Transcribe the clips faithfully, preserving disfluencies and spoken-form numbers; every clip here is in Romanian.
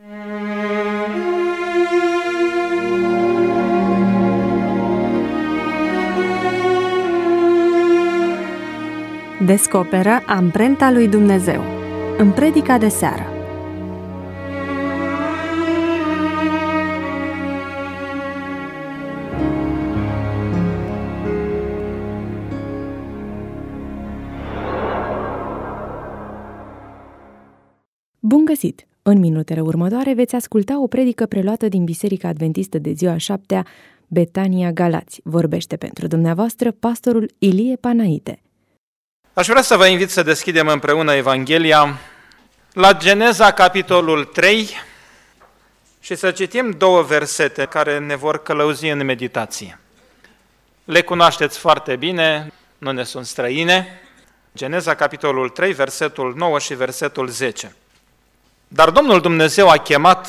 Descoperă amprenta lui Dumnezeu în predica de seară. Bun găsit! În minutele următoare veți asculta o predică preluată din Biserica Adventistă de ziua șaptea, Betania Galați. Vorbește pentru dumneavoastră pastorul Ilie Panaite. Aș vrea să vă invit să deschidem împreună Evanghelia la Geneza, capitolul trei, și să citim două versete care ne vor călăuzi în meditație. Le cunoașteți foarte bine, nu ne sunt străine. Geneza, capitolul trei, versetul nouă și versetul zece. Dar Domnul Dumnezeu a chemat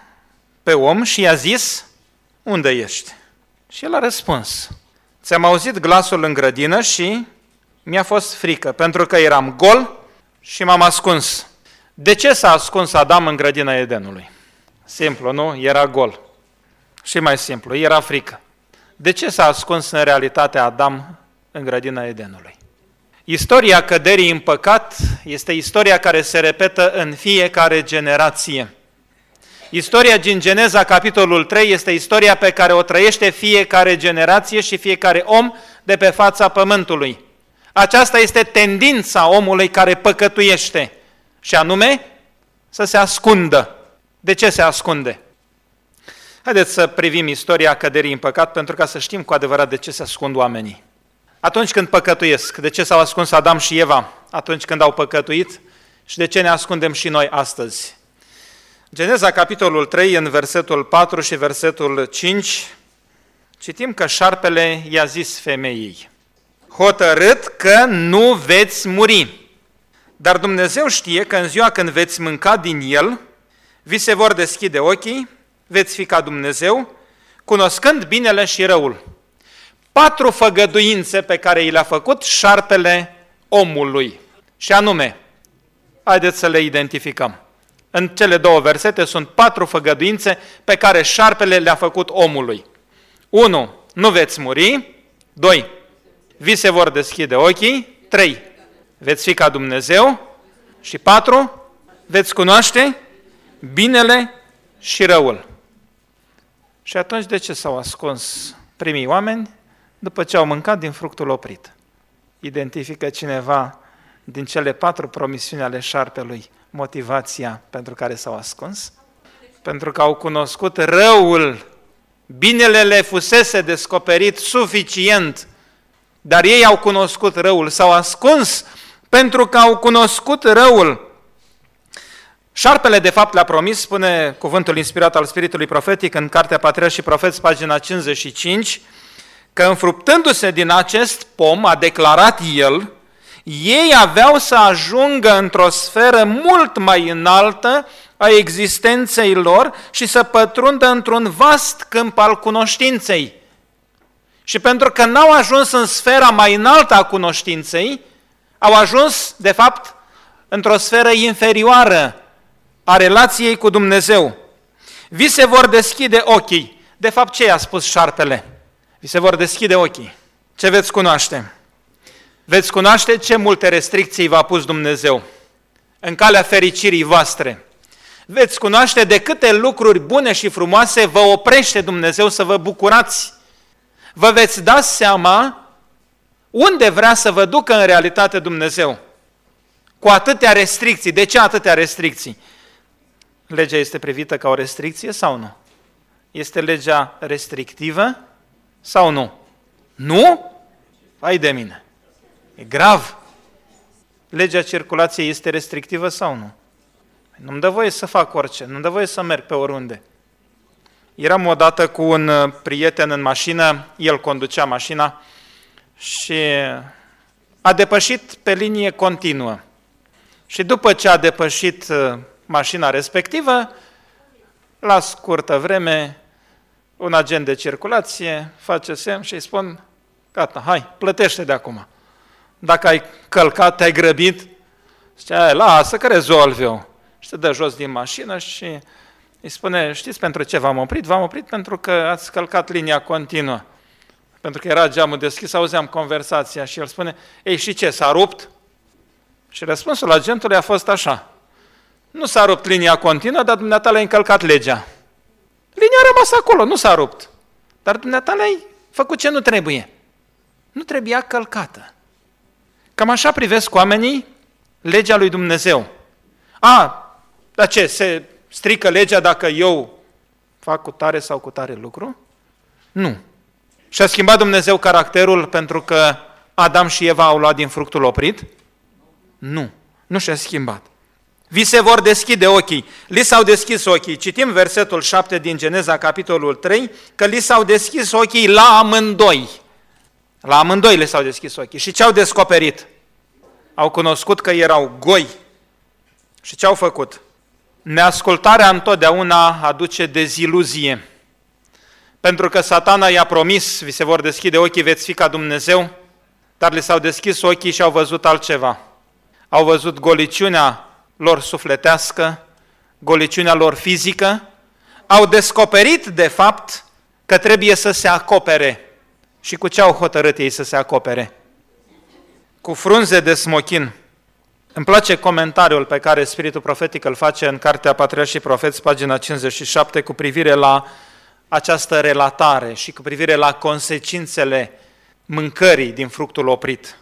pe om și i-a zis: unde ești? Și el a răspuns: ți-am auzit glasul în grădină și mi-a fost frică, pentru că eram gol și m-am ascuns. De ce s-a ascuns Adam în grădina Edenului? Simplu, nu? Era gol. Și mai simplu, era frică. De ce s-a ascuns în realitate Adam în grădina Edenului? Istoria căderii în păcat este istoria care se repetă în fiecare generație. Istoria din Geneza, capitolul trei, este istoria pe care o trăiește fiecare generație și fiecare om de pe fața pământului. Aceasta este tendința omului care păcătuiește, și anume să se ascundă. De ce se ascunde? Haideți să privim istoria căderii în păcat pentru ca să știm cu adevărat de ce se ascund oamenii. Atunci când păcătuiesc, de ce s-au ascuns Adam și Eva atunci când au păcătuit și de ce ne ascundem și noi astăzi? Geneza, capitolul trei, în versetul patru și versetul cinci, citim că șarpele i-a zis femeii: hotărât că nu veți muri. Dar Dumnezeu știe că în ziua când veți mânca din el, vi se vor deschide ochii, veți fi ca Dumnezeu, cunoscând binele și răul. Patru făgăduințe pe care i le-a făcut șarpele omului. Și anume, haideți să le identificăm. În cele două versete sunt patru făgăduințe pe care șarpele le-a făcut omului. unu. Nu veți muri. doi. Vi se vor deschide ochii. trei. Veți fi ca Dumnezeu. Și patru. Veți cunoaște binele și răul. Și atunci de ce s-au ascuns primii oameni după ce au mâncat din fructul oprit? Identifică cineva din cele patru promisiuni ale șarpelui motivația pentru care s-au ascuns? Pentru că au cunoscut răul. Binele le fusese descoperit suficient, dar ei au cunoscut răul, s-au ascuns pentru că au cunoscut răul. Șarpele, de fapt, le-a promis, spune cuvântul inspirat al Spiritului Profetic în Cartea Patriarhi și Profeți, pagina cincizeci și cinci, că înfruptându-se din acest pom, a declarat el, ei aveau să ajungă într-o sferă mult mai înaltă a existenței lor și să pătrundă într-un vast câmp al cunoștinței. Și pentru că n-au ajuns în sfera mai înaltă a cunoștinței, au ajuns, de fapt, într-o sferă inferioară a relației cu Dumnezeu. Vi se vor deschide ochii. De fapt, ce i-a spus șarpele? Vi se vor deschide ochii. Ce veți cunoaște? Veți cunoaște ce multe restricții v-a pus Dumnezeu în calea fericirii voastre. Veți cunoaște de câte lucruri bune și frumoase vă oprește Dumnezeu să vă bucurați. Vă veți da seama unde vrea să vă ducă în realitate Dumnezeu. Cu atâtea restricții. De ce atâtea restricții? Legea este privită ca o restricție sau nu? Este legea restrictivă sau nu? Nu? Hai de mine! E grav. Legea circulației este restrictivă sau nu? Nu-mi dă voie să fac orice, nu-mi dă voie să merg pe oriunde. Eram odată cu un prieten în mașină, el conducea mașina și a depășit pe linie continuă. Și după ce a depășit mașina respectivă, la scurtă vreme, un agent de circulație face semn și îi spun: gata, hai, plătește de acum. Dacă ai călcat, te-ai grăbit, zicea: lasă că rezolv eu. Și se dă jos din mașină și Îi spune, știți pentru ce v-am oprit? V-am oprit pentru că ați călcat linia continuă. Pentru că era geamul deschis, auzeam conversația și el spune, ei, și ce, s-a rupt? Și răspunsul agentului a fost așa, nu s-a rupt linia continuă, dar dumneata le-ai încălcat legea. Linia a rămas acolo, nu s-a rupt. Dar dumneata le-ai făcut ce nu trebuie. Nu trebuia călcată. Cam așa privesc oamenii legea lui Dumnezeu. A, dar ce, se strică legea dacă eu fac cu tare sau cu tare lucru? Nu. Și-a schimbat Dumnezeu caracterul pentru că Adam și Eva au luat din fructul oprit? Nu, nu și-a schimbat. Vi se vor deschide ochii. Li s-au deschis ochii. Citim versetul șapte din Geneza, capitolul trei, că li s-au deschis ochii la amândoi. La amândoi le s-au deschis ochii. Și ce au descoperit? Au cunoscut că erau goi. Și ce au făcut? Neascultarea întotdeauna aduce deziluzie. Pentru că Satana i-a promis, vi se vor deschide ochii, veți fi ca Dumnezeu, dar li s-au deschis ochii și au văzut altceva. Au văzut goliciunea lor sufletească, goliciunea lor fizică, au descoperit, de fapt, că trebuie să se acopere. Și cu ce au hotărât ei să se acopere? Cu frunze de smochin. Îmi place comentariul pe care Spiritul Profetic îl face în Cartea Patriarhi și Profeți, pagina cincizeci și șapte, cu privire la această relatare și cu privire la consecințele mâncării din fructul oprit.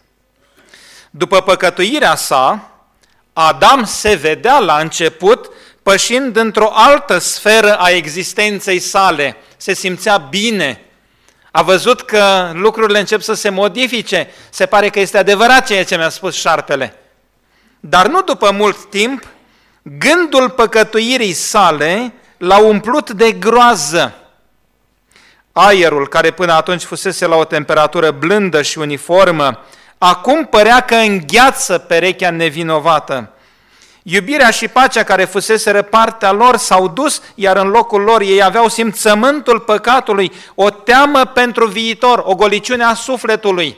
După păcătuirea sa, Adam se vedea la început pășind într-o altă sferă a existenței sale. Se simțea bine. A văzut că lucrurile încep să se modifice. Se pare că este adevărat ceea ce mi-a spus șarpele. Dar nu după mult timp, gândul păcătuirii sale l-a umplut de groază. Aerul, care până atunci fusese la o temperatură blândă și uniformă, acum părea că îngheață perechea nevinovată. Iubirea și pacea care fuseseră partea lor s-au dus, iar în locul lor ei aveau simțământul păcatului, o teamă pentru viitor, o goliciune a sufletului.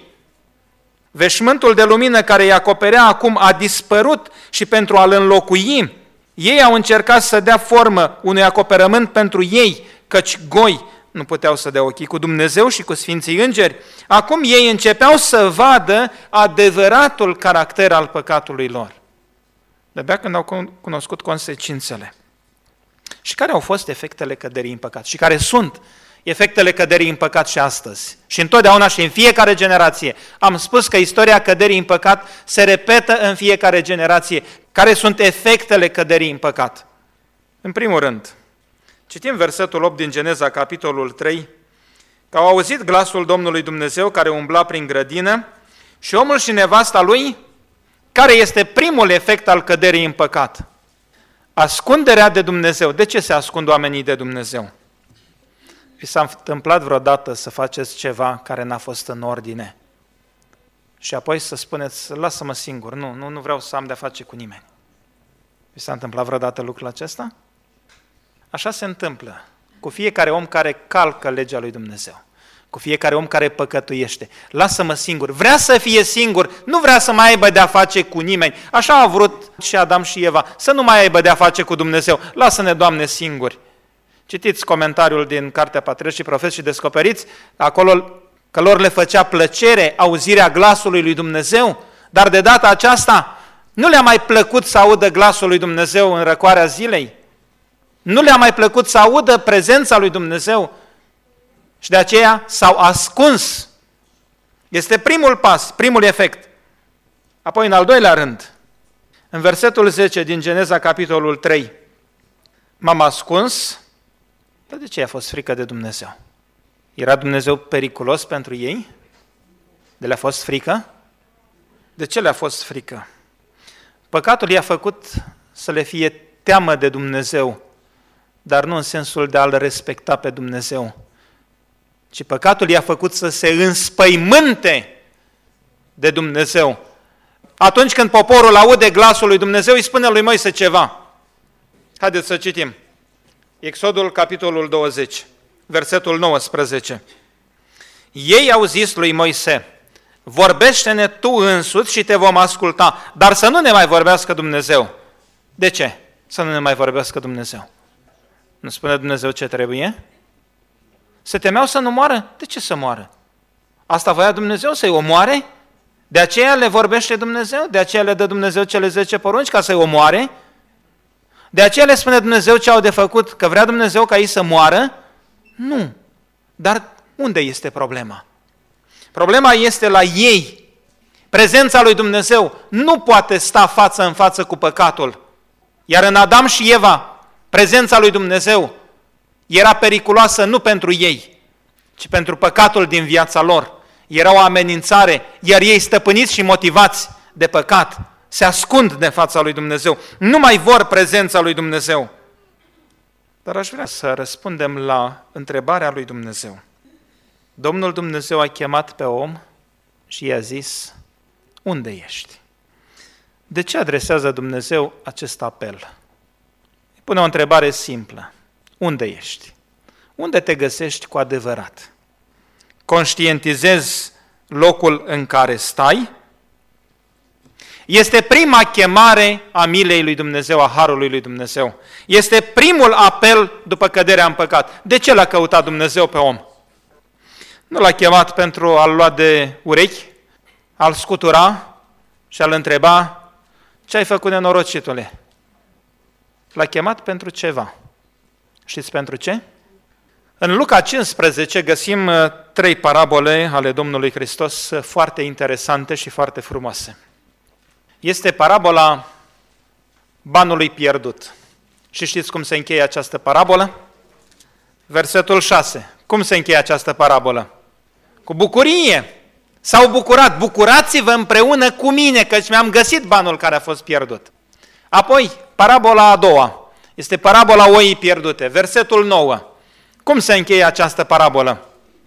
Veșmântul de lumină care îi acoperea acum a dispărut și pentru a-l înlocui, ei au încercat să dea formă unui acoperământ pentru ei, căci goi nu puteau să dea ochii cu Dumnezeu și cu Sfinții Îngeri. Acum ei începeau să vadă adevăratul caracter al păcatului lor. De-abia când au cunoscut consecințele. Și care au fost efectele căderii în păcat? Și care sunt efectele căderii în păcat și astăzi? Și întotdeauna și în fiecare generație. Am spus că istoria căderii în păcat se repetă în fiecare generație. Care sunt efectele căderii în păcat? În primul rând, citim versetul opt din Geneza, capitolul trei, că au auzit glasul Domnului Dumnezeu care umbla prin grădină și omul și nevasta lui. Care este primul efect al căderii în păcat? Ascunderea de Dumnezeu. De ce se ascund oamenii de Dumnezeu? Vi s-a întâmplat vreodată să faceți ceva care n-a fost în ordine și apoi să spuneți, lasă-mă singur, nu, nu, nu vreau să am de-a face cu nimeni. Vi s-a întâmplat vreodată lucrul acesta? Așa se întâmplă cu fiecare om care calcă legea lui Dumnezeu, cu fiecare om care păcătuiește. Lasă-mă singur, vrea să fie singur, nu vrea să mai aibă de-a face cu nimeni. Așa a vrut și Adam și Eva, să nu mai aibă de-a face cu Dumnezeu. Lasă-ne, Doamne, singuri. Citiți comentariul din Cartea Patriarhi și Profeți și descoperiți acolo că lor le făcea plăcere auzirea glasului lui Dumnezeu, dar de data aceasta nu le-a mai plăcut să audă glasul lui Dumnezeu în răcoarea zilei. Nu le-a mai plăcut să audă prezența lui Dumnezeu și de aceea s-au ascuns. Este primul pas, primul efect. Apoi, în al doilea rând, în versetul zece din Geneza, capitolul trei, m-am ascuns, dar de ce a fost frică de Dumnezeu? Era Dumnezeu periculos pentru ei? De le-a fost frică? De ce le-a fost frică? Păcatul i-a făcut să le fie teamă de Dumnezeu, dar nu în sensul de a-L respecta pe Dumnezeu, ci păcatul i-a făcut să se înspăimânte de Dumnezeu. Atunci când poporul aude glasul lui Dumnezeu, îi spune lui Moise ceva. Haideți să citim. Exodul, capitolul douăzeci, versetul nouăsprezece. Ei au zis lui Moise, vorbește-ne tu însuți și te vom asculta, dar să nu ne mai vorbească Dumnezeu. De ce să nu ne mai vorbească Dumnezeu? Nu spune Dumnezeu ce trebuie? Se temeau să nu moară? De ce să moară? Asta voia Dumnezeu, să-i omoare? De aceea le vorbește Dumnezeu? De aceea le dă Dumnezeu cele zece porunci ca să-i omoare? De aceea le spune Dumnezeu ce au de făcut? Că vrea Dumnezeu ca ei să moară? Nu. Dar unde este problema? Problema este la ei. Prezența lui Dumnezeu nu poate sta față în față cu păcatul. Iar în Adam și Eva, prezența lui Dumnezeu era periculoasă nu pentru ei, ci pentru păcatul din viața lor. Era o amenințare, iar ei stăpâniți și motivați de păcat se ascund de fața lui Dumnezeu. Nu mai vor prezența lui Dumnezeu. Dar aș vrea să răspundem la întrebarea lui Dumnezeu. Domnul Dumnezeu a chemat pe om și i-a zis, unde ești? De ce adresează Dumnezeu acest apel? Îi pune o întrebare simplă. Unde ești? Unde te găsești cu adevărat? Conștientizezi locul în care stai? Este prima chemare a milei lui Dumnezeu, a harului lui Dumnezeu. Este primul apel după căderea în păcat. De ce l-a căutat Dumnezeu pe om? Nu l-a chemat pentru a-l lua de urechi, a-l scutura și a-l întreba, ce ai făcut, nenorocitule? L-a chemat pentru ceva. Știți pentru ce? În Luca cincisprezece găsim trei parabole ale Domnului Hristos foarte interesante și foarte frumoase. Este parabola banului pierdut. Și știți cum se încheie această parabolă? Versetul șase. Cum se încheie această parabolă? Cu bucurie. S-au bucurat. Bucurați-vă împreună cu mine, căci mi-am găsit banul care a fost pierdut. Apoi, parabola a doua. Este parabola oii pierdute. Versetul nouă. Cum se încheie această parabolă?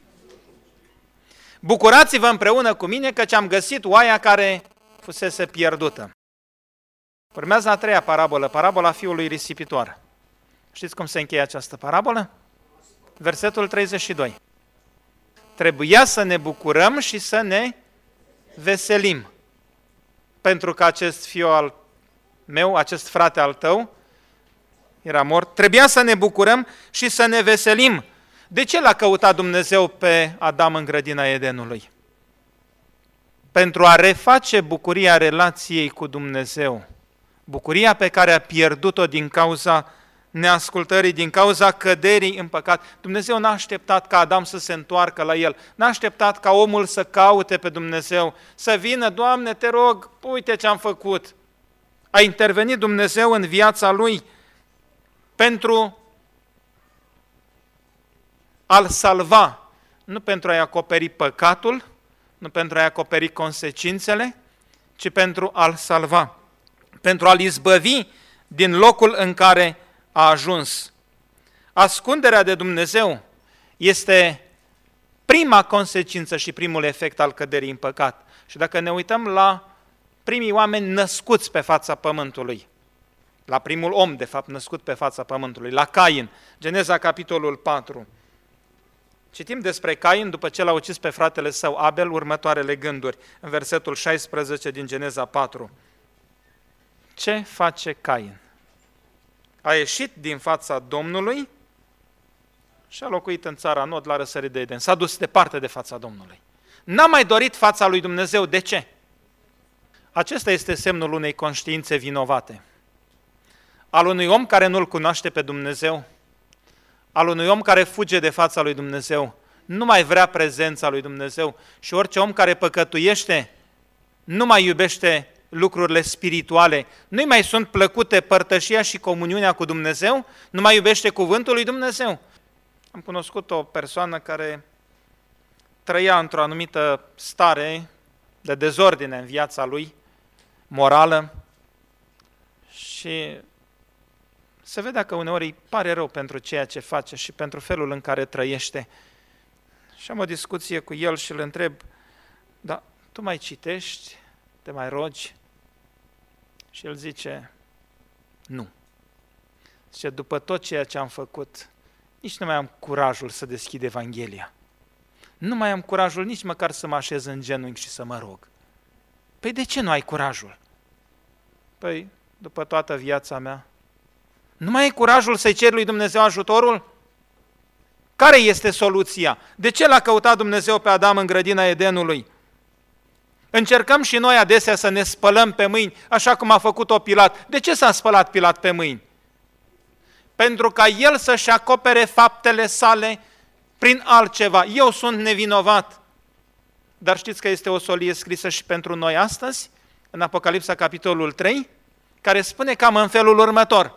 Bucurați-vă împreună cu mine, căci am găsit oaia care fusese pierdută. Urmează a treia parabolă, parabola fiului risipitor. Știți cum se încheie această parabolă? Versetul treizeci și doi. Trebuia să ne bucurăm și să ne veselim, pentru că acest fiu al meu, acest frate al tău, era mort. Trebuia să ne bucurăm și să ne veselim. De ce l-a căutat Dumnezeu pe Adam în grădina Edenului? Pentru a reface bucuria relației cu Dumnezeu. Bucuria pe care a pierdut-o din cauza neascultării, din cauza căderii în păcat. Dumnezeu n-a așteptat ca Adam să se întoarcă la el, n-a așteptat ca omul să caute pe Dumnezeu, să vină, Doamne, te rog, uite ce am făcut. A intervenit Dumnezeu în viața lui pentru a-l salva, nu pentru a-i acoperi păcatul, nu pentru a-i acoperi consecințele, ci pentru a-l salva, pentru a-l izbăvi din locul în care a ajuns. Ascunderea de Dumnezeu este prima consecință și primul efect al căderii în păcat. Și dacă ne uităm la primii oameni născuți pe fața pământului, la primul om, de fapt, născut pe fața pământului, la Cain, Geneza, capitolul patru. Citim despre Cain, după ce l-a ucis pe fratele său Abel, următoarele gânduri, în versetul șaisprezece din Geneza patru. Ce face Cain? A ieșit din fața Domnului și a locuit în țara Nod, la răsărit de Eden. S-a dus departe de fața Domnului. N-a mai dorit fața lui Dumnezeu. De ce? Acesta este semnul unei conștiințe vinovate. Al unui om care nu-L cunoaște pe Dumnezeu, al unui om care fuge de fața lui Dumnezeu, nu mai vrea prezența lui Dumnezeu și orice om care păcătuiește nu mai iubește lucrurile spirituale, nu-i mai sunt plăcute părtășia și comuniunea cu Dumnezeu, nu mai iubește cuvântul lui Dumnezeu. Am cunoscut o persoană care trăia într-o anumită stare de dezordine în viața lui, morală, și se vedea că uneori îi pare rău pentru ceea ce face și pentru felul în care trăiește. Și am o discuție cu el și îl întreb, dar tu mai citești, te mai rogi? Și el zice, nu. Zice, după tot ceea ce am făcut, nici nu mai am curajul să deschid Evanghelia. Nu mai am curajul nici măcar să mă așez în genunchi și să mă rog. Păi de ce nu ai curajul? Păi, după toată viața mea, Nu mai ai curajul să-i ceri lui Dumnezeu ajutorul? Care este soluția? De ce l-a căutat Dumnezeu pe Adam în grădina Edenului? Încercăm și noi adesea să ne spălăm pe mâini, așa cum a făcut-o Pilat. De ce s-a spălat Pilat pe mâini? Pentru ca el să-și acopere faptele sale prin altceva. Eu sunt nevinovat. Dar știți că este o solie scrisă și pentru noi astăzi, în Apocalipsa, capitolul trei, care spune cam în felul următor.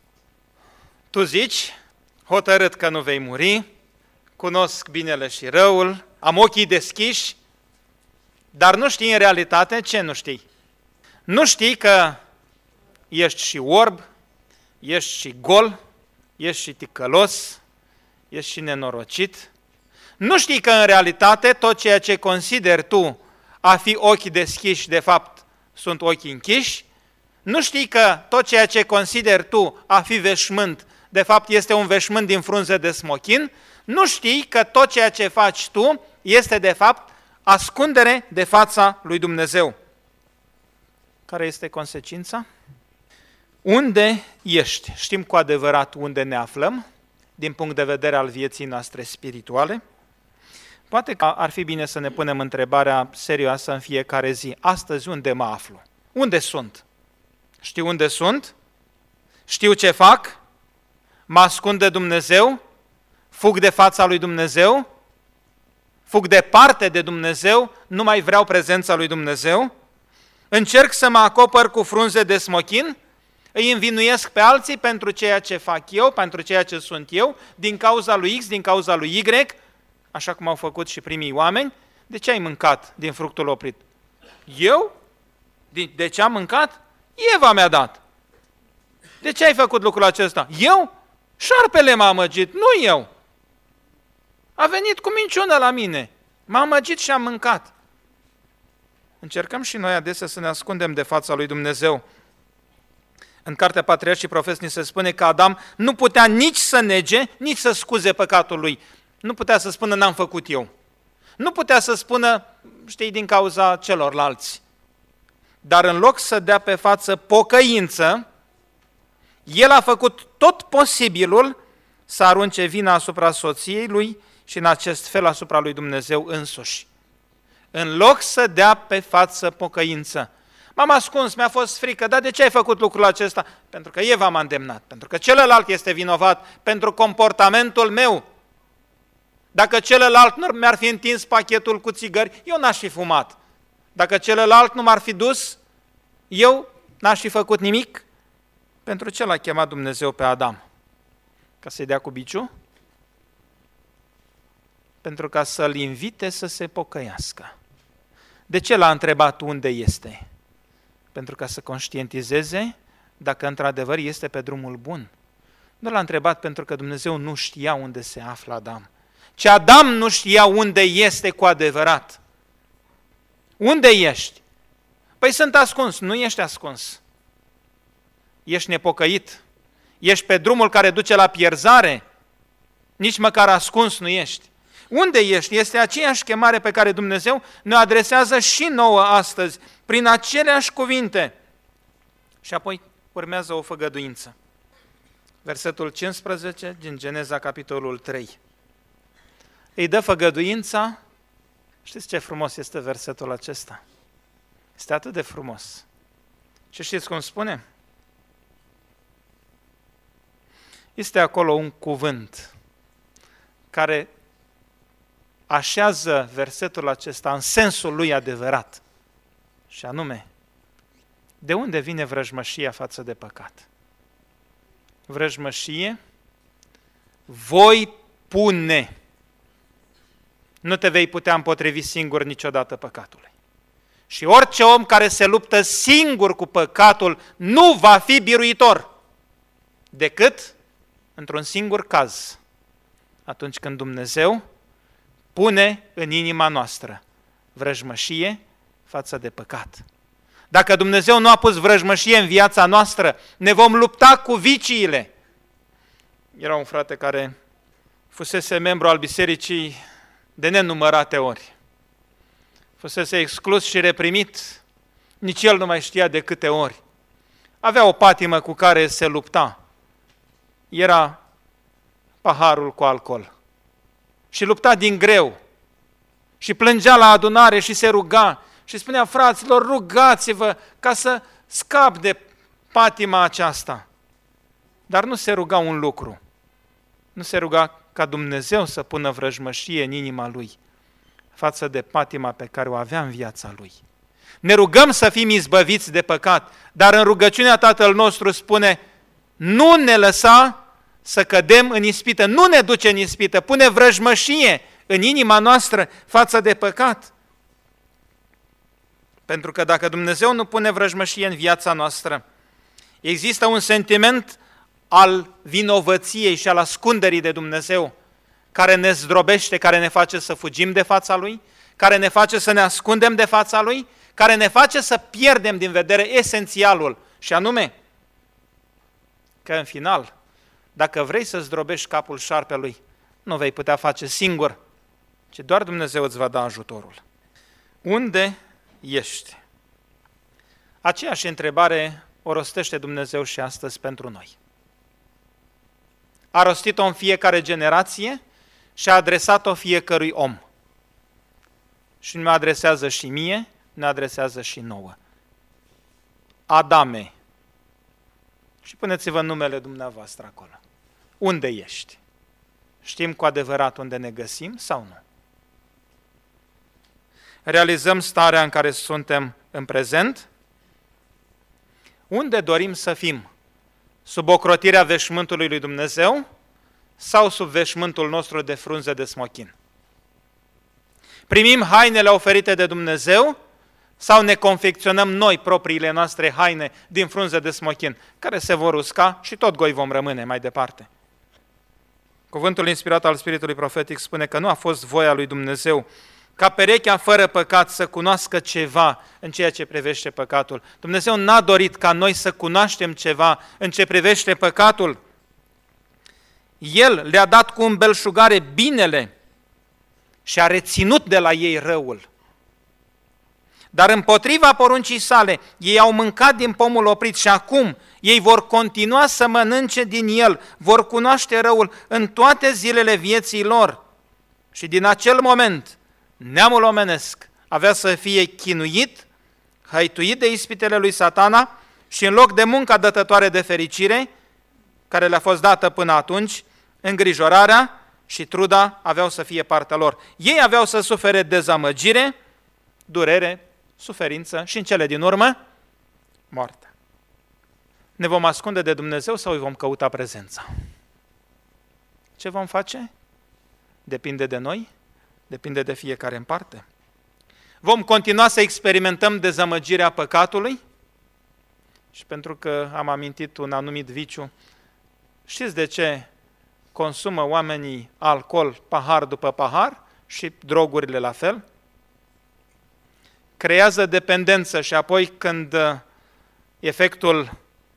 Tu zici, hotărât că nu vei muri, cunosc binele și răul, am ochii deschiși, dar nu știi în realitate ce nu știi. Nu știi că ești și orb, ești și gol, ești și ticălos, ești și nenorocit. Nu știi că în realitate tot ceea ce consideri tu a fi ochi deschiși, de fapt sunt ochi închiși. Nu știi că tot ceea ce consideri tu a fi veșmânt, de fapt este un veșmânt din frunze de smochin. Nu știi că tot ceea ce faci tu este de fapt ascundere de fața lui Dumnezeu. Care este consecința? Unde ești? Știm cu adevărat unde ne aflăm, din punct de vedere al vieții noastre spirituale. Poate că ar fi bine să ne punem întrebarea serioasă în fiecare zi. Astăzi unde mă aflu? Unde sunt? Știu unde sunt? Știu ce fac? Mă ascund de Dumnezeu? Fug de fața lui Dumnezeu? Fug departe de Dumnezeu? Nu mai vreau prezența lui Dumnezeu? Încerc să mă acopăr cu frunze de smochin? Îi învinuiesc pe alții pentru ceea ce fac eu, pentru ceea ce sunt eu, din cauza lui X, din cauza lui Y, așa cum au făcut și primii oameni. De ce ai mâncat din fructul oprit? Eu? De ce am mâncat? Eva mi-a dat. De ce ai făcut lucrul acesta? Eu? Șarpele m-a amăgit, nu eu. A venit cu minciună la mine. M-a amăgit și am mâncat. Încercăm și noi adesea să ne ascundem de fața lui Dumnezeu. În Cartea Patriarhi și Profeți ni se spune că Adam nu putea nici să nege, nici să scuze păcatul lui. Nu putea să spună n-am făcut eu. Nu putea să spună, știi, din cauza celorlalți. Dar în loc să dea pe față pocăință, el a făcut tot posibilul să arunce vina asupra soției lui și în acest fel asupra lui Dumnezeu însuși. În loc să dea pe față pocăință. M-am ascuns, mi-a fost frică, dar de ce ai făcut lucrul acesta? Pentru că Eva m-a îndemnat, pentru că celălalt este vinovat pentru comportamentul meu. Dacă celălalt nu mi-ar fi întins pachetul cu țigări, eu n-aș fi fumat. Dacă celălalt nu m-ar fi dus, eu n-aș fi făcut nimic. Pentru ce l-a chemat Dumnezeu pe Adam? Ca să-i dea cu biciu? Pentru ca să-l invite să se pocăiască. De ce l-a întrebat unde este? Pentru ca să conștientizeze dacă într-adevăr este pe drumul bun. Nu l-a întrebat pentru că Dumnezeu nu știa unde se află Adam, ci Adam nu știa unde este cu adevărat. Unde ești? Păi sunt ascuns. Nu ești ascuns. Ești nepocăit. Ești pe drumul care duce la pierzare. Nici măcar ascuns nu ești. Unde ești? Este aceeași chemare pe care Dumnezeu ne adresează și nouă astăzi, prin aceleași cuvinte. Și apoi urmează o făgăduință. Versetul cincisprezece din Geneza, capitolul trei. Îi dă făgăduința. Știți ce frumos este versetul acesta? Este atât de frumos. Și știți cum spune? Este acolo un cuvânt care așează versetul acesta în sensul lui adevărat. Și anume, de unde vine vrăjmășia față de păcat? Vrăjmășie, voi pune. Nu te vei putea împotrivi singur niciodată păcatului. Și orice om care se luptă singur cu păcatul nu va fi biruitor, decât într-un singur caz, atunci când Dumnezeu pune în inima noastră vrăjmășie față de păcat. Dacă Dumnezeu nu a pus vrăjmășie în viața noastră, ne vom lupta cu viciile. Era un frate care fusese membru al bisericii de nenumărate ori. Fusese exclus și reprimit, nici el nu mai știa de câte ori. Avea o patimă cu care se lupta. era paharul cu alcool. Și lupta din greu. Și plângea la adunare și se ruga. Și spunea, fraților, rugați-vă ca să scap de patima aceasta. Dar nu se ruga un lucru. Nu se ruga ca Dumnezeu să pună vrăjmășie în inima lui față de patima pe care o avea în viața lui. Ne rugăm să fim izbăviți de păcat, dar în rugăciunea Tatăl nostru spune, nu ne lăsa să cădem în ispită, nu ne duce în ispită, pune vrăjmășie în inima noastră față de păcat. Pentru că dacă Dumnezeu nu pune vrăjmășie în viața noastră, există un sentiment al vinovăției și al ascunderii de Dumnezeu, care ne zdrobește, care ne face să fugim de fața Lui, care ne face să ne ascundem de fața Lui, care ne face să pierdem din vedere esențialul, și anume că în final, dacă vrei să zdrobești capul șarpelui, nu vei putea face singur, ci doar Dumnezeu îți va da ajutorul. Unde ești? Aceeași întrebare o rostește Dumnezeu și astăzi pentru noi. A rostit-o în fiecare generație și a adresat-o fiecărui om. Și ne adresează și mie, ne adresează și nouă. Adame. Și puneți-vă numele dumneavoastră acolo. Unde ești? Știm cu adevărat unde ne găsim sau nu? Realizăm starea în care suntem în prezent? Unde dorim să fim? Sub ocrotirea veșmântului lui Dumnezeu sau sub veșmântul nostru de frunze de smochin? Primim hainele oferite de Dumnezeu sau ne confecționăm noi propriile noastre haine din frunze de smochin, care se vor usca și tot goi vom rămâne mai departe? Cuvântul inspirat al Spiritului Profetic spune că nu a fost voia lui Dumnezeu ca perechea fără păcat să cunoască ceva în ceea ce privește păcatul. Dumnezeu n-a dorit ca noi să cunoaștem ceva în ce privește păcatul. El le-a dat cu îmbelșugare binele și a reținut de la ei răul. Dar împotriva poruncii sale, ei au mâncat din pomul oprit și acum ei vor continua să mănânce din el, vor cunoaște răul în toate zilele vieții lor. Și din acel moment, neamul omenesc avea să fie chinuit, hăituit de ispitele lui Satana și în loc de munca dătătoare de fericire, care le-a fost dată până atunci, îngrijorarea și truda aveau să fie partea lor. Ei aveau să sufere dezamăgire, durere, suferință și în cele din urmă, moarte. Ne vom ascunde de Dumnezeu sau îi vom căuta prezența? Ce vom face? Depinde de noi, depinde de fiecare în parte. Vom continua să experimentăm dezamăgirea păcatului? Și pentru că am amintit un anumit viciu, știți de ce consumă oamenii alcool pahar după pahar și drogurile la fel? Creează dependență și apoi când efectul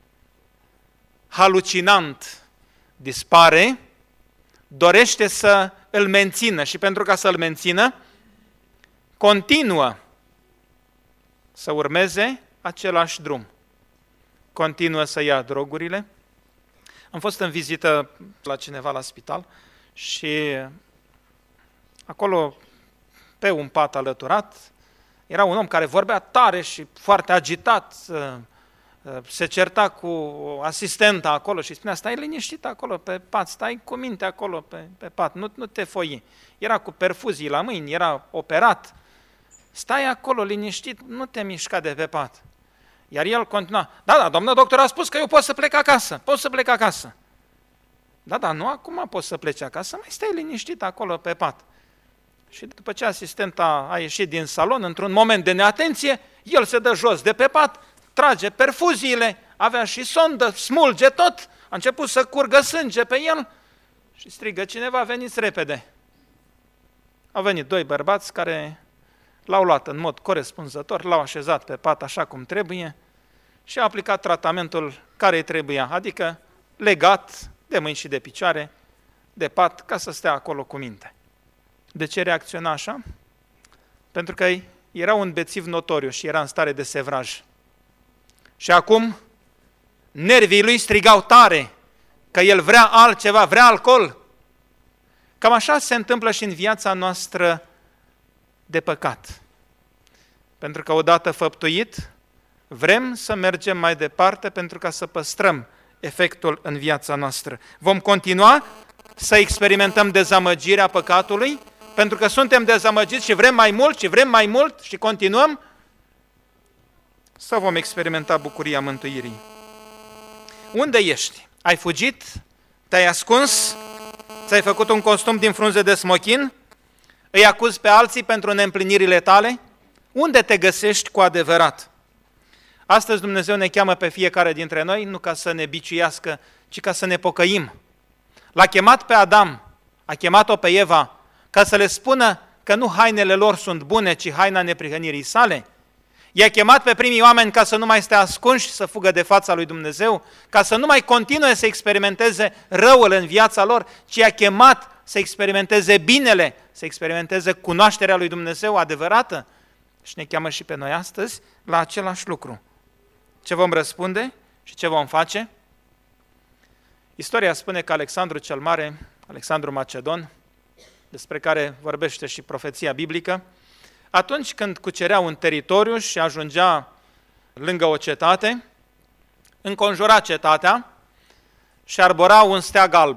halucinant dispare, dorește să îl mențină și pentru ca să îl mențină, continuă să urmeze același drum. Continuă să ia drogurile. Am fost în vizită la cineva la spital și acolo, pe un pat alăturat, era un om care vorbea tare și foarte agitat, se certa cu asistenta acolo și spunea, stai liniștit acolo pe pat, stai cu minte acolo pe, pe pat, nu, nu te foi. Era cu perfuzii la mâini, era operat, stai acolo liniștit, nu te mișca de pe pat. Iar el continua, da, da, doamnă doctor a spus că eu pot să plec acasă, pot să plec acasă. Da, da, nu acum poți să pleci acasă, mai stai liniștit acolo pe pat. Și după ce asistenta a ieșit din salon, într-un moment de neatenție, el se dă jos de pe pat, trage perfuziile, avea și sondă, smulge tot, a început să curgă sânge pe el și strigă cineva, veniți repede. Au venit doi bărbați care l-au luat în mod corespunzător, l-au așezat pe pat așa cum trebuie și a aplicat tratamentul care îi trebuia, adică legat de mâini și de picioare, de pat, ca să stea acolo cu minte. De ce reacționa așa? Pentru că era un bețiv notoriu și era în stare de sevraj. Și acum nervii lui strigau tare, că el vrea altceva, vrea alcool. Cam așa se întâmplă și în viața noastră de păcat. Pentru că odată făptuit, vrem să mergem mai departe pentru ca să păstrăm efectul în viața noastră. Vom continua să experimentăm dezamăgirea păcatului, pentru că suntem dezamăgiți și vrem mai mult și vrem mai mult și continuăm, sau vom experimenta bucuria mântuirii? Unde ești? Ai fugit? Te-ai ascuns? Ți-ai făcut un costum din frunze de smochin? Îi acuzi pe alții pentru neîmplinirile tale? Unde te găsești cu adevărat? Astăzi Dumnezeu ne cheamă pe fiecare dintre noi, nu ca să ne biciuiască, ci ca să ne pocăim. L-a chemat pe Adam, a chemat-o pe Eva, ca să le spună că nu hainele lor sunt bune, ci haina neprihănirii sale. I-a chemat pe primii oameni ca să nu mai stea ascunși, să fugă de fața lui Dumnezeu, ca să nu mai continue să experimenteze răul în viața lor, ci i-a chemat să experimenteze binele, să experimenteze cunoașterea lui Dumnezeu adevărată. Și ne cheamă și pe noi astăzi la același lucru. Ce vom răspunde și ce vom face? Istoria spune că Alexandru cel Mare, Alexandru Macedon, despre care vorbește și profeția biblică, atunci când cucerea un teritoriu și ajungea lângă o cetate, înconjura cetatea și arbora un steag alb.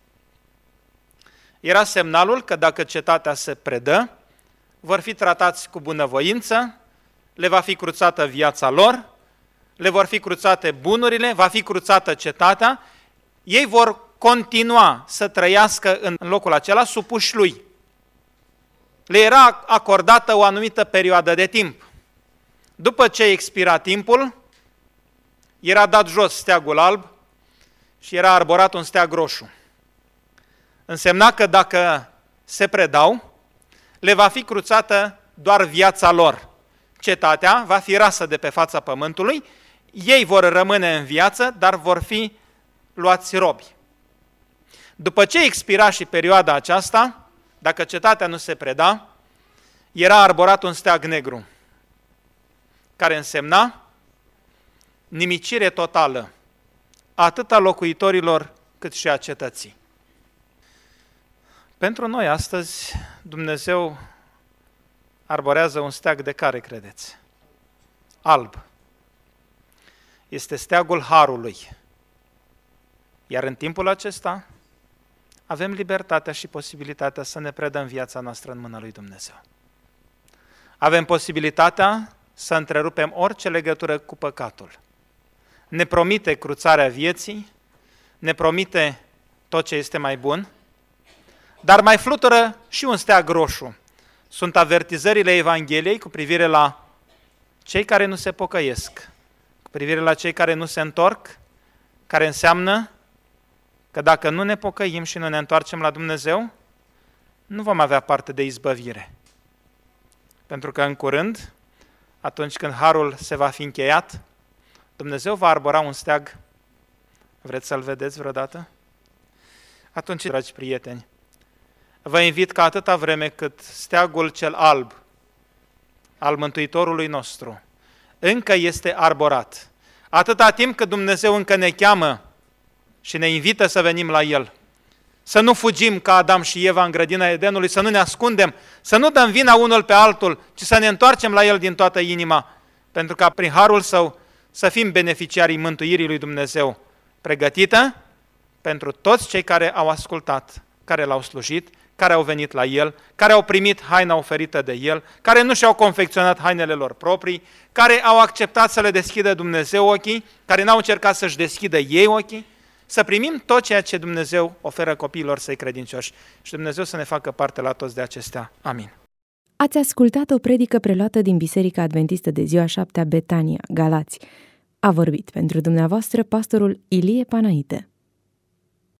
Era semnalul că dacă cetatea se predă, vor fi tratați cu bunăvoință, le va fi cruțată viața lor, le vor fi cruțate bunurile, va fi cruțată cetatea, ei vor continua să trăiască în locul acela supuși lui. Le era acordată o anumită perioadă de timp. După ce expira timpul, era dat jos steagul alb și era arborat un steag roșu. Însemna că dacă se predau, le va fi cruțată doar viața lor. Cetatea va fi rasă de pe fața pământului, ei vor rămâne în viață, dar vor fi luați robi. După ce expira și perioada aceasta, dacă cetatea nu se preda, era arborat un steag negru, care însemna nimicire totală, atât a locuitorilor cât și a cetății. Pentru noi astăzi, Dumnezeu arborează un steag de care credeți? Alb. Este steagul harului. Iar în timpul acesta avem libertatea și posibilitatea să ne predăm viața noastră în mâna lui Dumnezeu. Avem posibilitatea să întrerupem orice legătură cu păcatul. Ne promite cruțarea vieții, ne promite tot ce este mai bun, dar mai flutură și un steag roșu. Sunt avertizările Evangheliei cu privire la cei care nu se pocăiesc, cu privire la cei care nu se întorc, care înseamnă că dacă nu ne pocăim și nu ne întoarcem la Dumnezeu, nu vom avea parte de izbăvire. Pentru că în curând, atunci când harul se va fi încheiat, Dumnezeu va arbora un steag. Vreți să-l vedeți vreodată? Atunci, dragi prieteni, vă invit ca atâta vreme cât steagul cel alb al Mântuitorului nostru încă este arborat, atâta timp cât Dumnezeu încă ne cheamă și ne invită să venim la El, să nu fugim ca Adam și Eva în grădina Edenului, să nu ne ascundem, să nu dăm vina unul pe altul, ci să ne întoarcem la El din toată inima, pentru ca prin harul Său să fim beneficiarii mântuirii lui Dumnezeu, pregătită pentru toți cei care au ascultat, care L-au slujit, care au venit la El, care au primit haina oferită de El, care nu și-au confecționat hainele lor proprii, care au acceptat să le deschidă Dumnezeu ochii, care n-au încercat să-și deschidă ei ochii, să primim tot ceea ce Dumnezeu oferă copiilor Săi credincioși și Dumnezeu să ne facă parte la toți de acestea. Amin. Ați ascultat o predică preluată din Biserica Adventistă de Ziua Șaptea Betania, Galați. A vorbit pentru dumneavoastră pastorul Ilie Panaite.